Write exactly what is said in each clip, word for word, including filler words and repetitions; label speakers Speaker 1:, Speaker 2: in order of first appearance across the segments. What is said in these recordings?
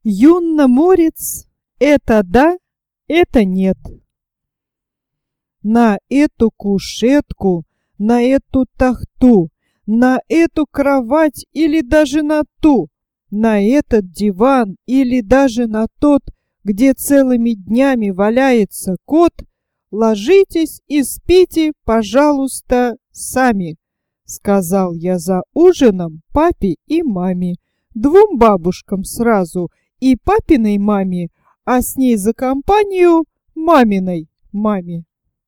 Speaker 1: Юнно-морец — это да, это нет. На эту кушетку, на эту тахту, на эту кровать или даже на ту, на этот диван или даже на тот, где целыми днями валяется кот, ложитесь и спите, пожалуйста, сами, сказал я за ужином папе и маме, двум бабушкам сразу, и папиной маме, а с ней за компанию маминой маме.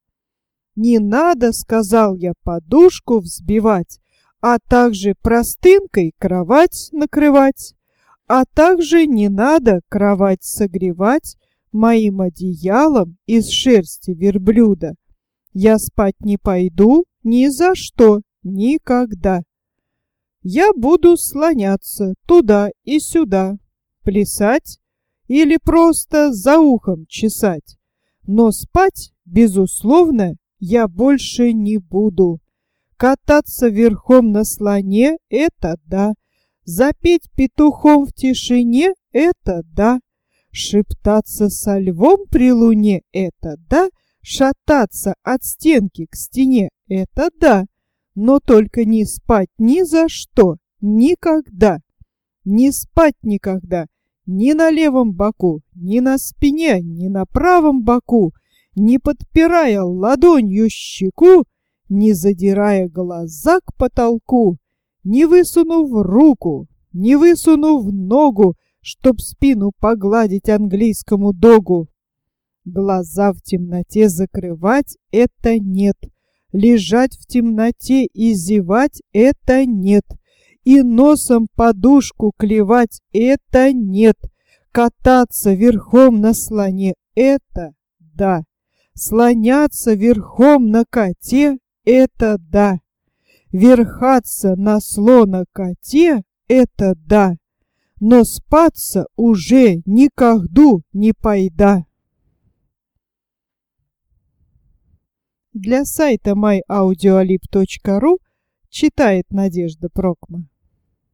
Speaker 1: Не надо, сказал я, подушку взбивать, а также простынкой кровать накрывать, а также не надо кровать согревать моим одеялом из шерсти верблюда. Я спать не пойду ни за что, никогда. Я буду слоняться туда и сюда, плясать или просто за ухом чесать. Но спать, безусловно, я больше не буду. Кататься верхом на слоне — это да. Запеть петухом в тишине — это да. Шептаться со львом при луне — это да. Шататься от стенки к стене — это да. Но только не спать ни за что, никогда. Не спать никогда, ни на левом боку, ни на спине, ни на правом боку, не подпирая ладонью щеку, не задирая глаза к потолку, не высунув руку, не высунув ногу, чтоб спину погладить английскому догу. Глаза в темноте закрывать — это нет. Лежать в темноте и зевать — это нет. И носом подушку клевать — это нет. Кататься верхом на слоне — это да. Слоняться верхом на коте — это да. Верхаться на слона-коте — это да. Но спаться уже никогда не пойда. Для сайта май аудиолиб точка ру читает Надежда Прокма.